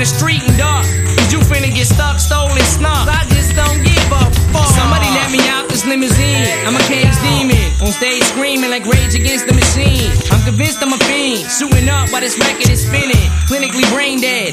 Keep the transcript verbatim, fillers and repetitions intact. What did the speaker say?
the street and dark. Cause you finna get stuck, stolen, snuffed. I just don't give a fuck. Somebody let me out this limousine. I'm a cage demon, on stage screaming like Rage Against the Machine. I'm convinced I'm a fiend, shooting up while this record is spinning. Clinically brain dead,